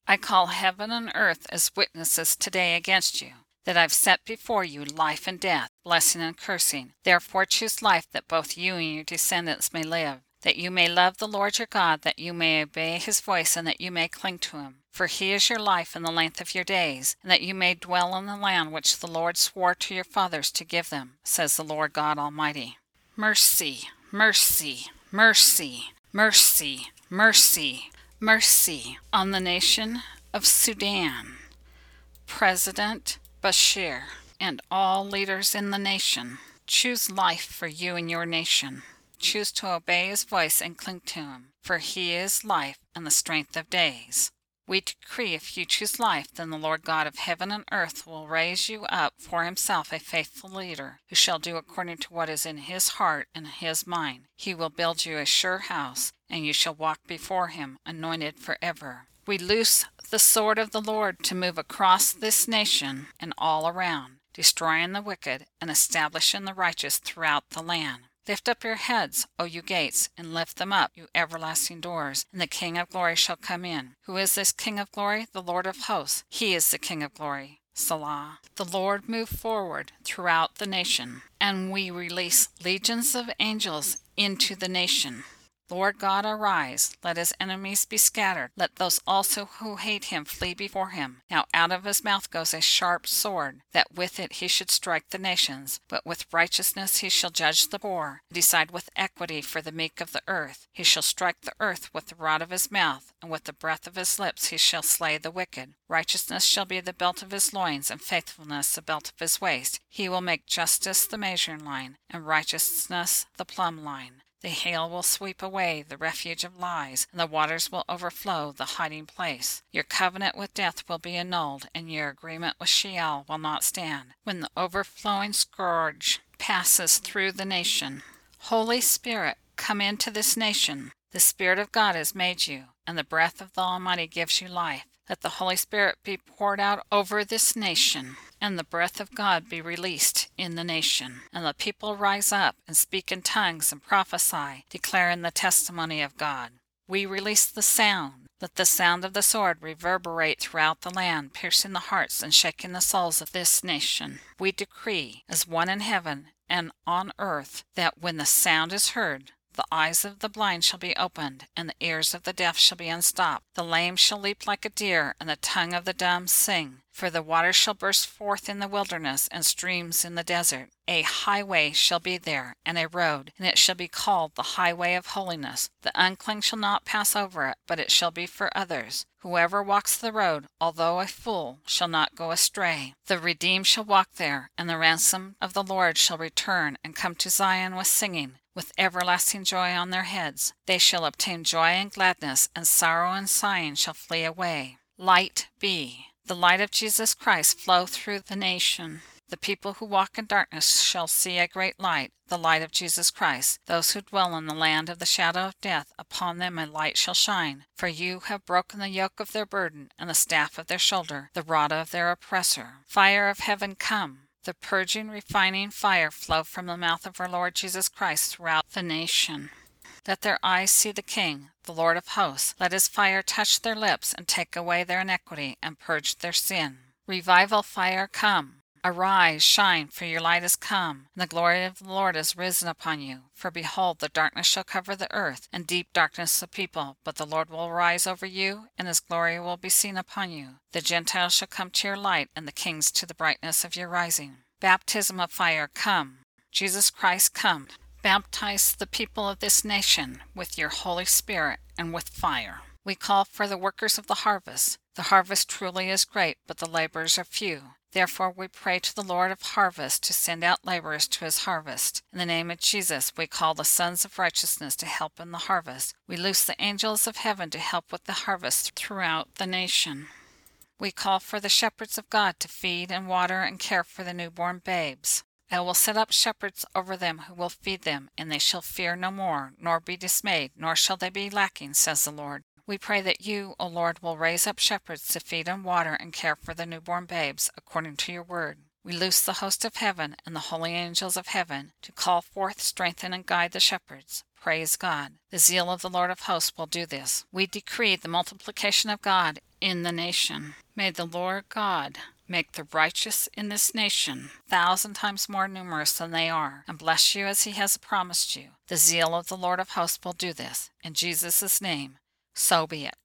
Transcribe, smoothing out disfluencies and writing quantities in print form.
I call heaven and earth as witnesses today against you, that I've set before you life and death, blessing and cursing. Therefore choose life, that both you and your descendants may live, that you may love the Lord your God, that you may obey his voice, and that you may cling to him. For he is your life and the length of your days, and that you may dwell in the land which the Lord swore to your fathers to give them, says the Lord God Almighty. Mercy, mercy, mercy, mercy, mercy, mercy on the nation of Sudan, President Bashir, and all leaders in the nation. Choose life for you and your nation. Choose to obey his voice and cling to him, for he is life and the strength of days. We decree, if you choose life, then the Lord God of heaven and earth will raise you up for himself a faithful leader, who shall do according to what is in his heart and his mind. He will build you a sure house, and you shall walk before him, anointed forever. We loose the sword of the Lord to move across this nation and all around, destroying the wicked and establishing the righteous throughout the land. Lift up your heads, O you gates, and lift them up, you everlasting doors, and the King of glory shall come in. Who is this King of glory? The Lord of hosts. He is the King of glory. Salah. The Lord moved forward throughout the nation, and we release legions of angels into the nation. Lord God, arise, let his enemies be scattered, let those also who hate him flee before him. Now out of his mouth goes a sharp sword, that with it he should strike the nations, but with righteousness he shall judge the poor, and decide with equity for the meek of the earth. He shall strike the earth with the rod of his mouth, and with the breath of his lips he shall slay the wicked. Righteousness shall be the belt of his loins, and faithfulness the belt of his waist. He will make justice the measuring line, and righteousness the plumb line. The hail will sweep away the refuge of lies, and the waters will overflow the hiding place. Your covenant with death will be annulled, and your agreement with Sheol will not stand, when the overflowing scourge passes through the nation. Holy Spirit, come into this nation. The Spirit of God has made you, and the breath of the Almighty gives you life. Let the Holy Spirit be poured out over this nation, and the breath of God be released in the nation. And the people rise up and speak in tongues and prophesy, declaring the testimony of God. We release the sound. Let the sound of the sword reverberate throughout the land, piercing the hearts and shaking the souls of this nation. We decree, as one in heaven and on earth, that when the sound is heard, the eyes of the blind shall be opened, and the ears of the deaf shall be unstopped. The lame shall leap like a deer, and the tongue of the dumb sing. For the waters shall burst forth in the wilderness, and streams in the desert. A highway shall be there, and a road, and it shall be called the highway of holiness. The unclean shall not pass over it, but it shall be for others. Whoever walks the road, although a fool, shall not go astray. The redeemed shall walk there, and the ransom of the Lord shall return, and come to Zion with singing, with everlasting joy on their heads. They shall obtain joy and gladness, and sorrow and sighing shall flee away. Light be. The light of Jesus Christ flow through the nation. The people who walk in darkness shall see a great light, the light of Jesus Christ. Those who dwell in the land of the shadow of death, upon them a light shall shine. For you have broken the yoke of their burden, and the staff of their shoulder, the rod of their oppressor. Fire of heaven, come. The purging, refining fire flow from the mouth of our Lord Jesus Christ throughout the nation. Let their eyes see the King, the Lord of hosts. Let his fire touch their lips, and take away their iniquity, and purge their sin. Revival fire, come. Arise, shine, for your light is come, and the glory of the Lord is risen upon you. For behold, the darkness shall cover the earth, and deep darkness the people. But the Lord will rise over you, and his glory will be seen upon you. The Gentiles shall come to your light, and the kings to the brightness of your rising. Baptism of fire, come. Jesus Christ, come. Baptize the people of this nation with your Holy Spirit and with fire. We call for the workers of the harvest. The harvest truly is great, but the laborers are few. Therefore we pray to the Lord of harvest to send out laborers to his harvest. In the name of Jesus, we call the sons of righteousness to help in the harvest. We loose the angels of heaven to help with the harvest throughout the nation. We call for the shepherds of God to feed and water and care for the newborn babes. I will set up shepherds over them who will feed them, and they shall fear no more, nor be dismayed, nor shall they be lacking, says the Lord. We pray that you, O Lord, will raise up shepherds to feed and water and care for the newborn babes, according to your word. We loose the host of heaven and the holy angels of heaven to call forth, strengthen, and guide the shepherds. Praise God. The zeal of the Lord of hosts will do this. We decree the multiplication of God in the nation. May the Lord God make the righteous in this nation 1,000 times more numerous than they are, and bless you as he has promised you. The zeal of the Lord of hosts will do this. In Jesus' name, so be it.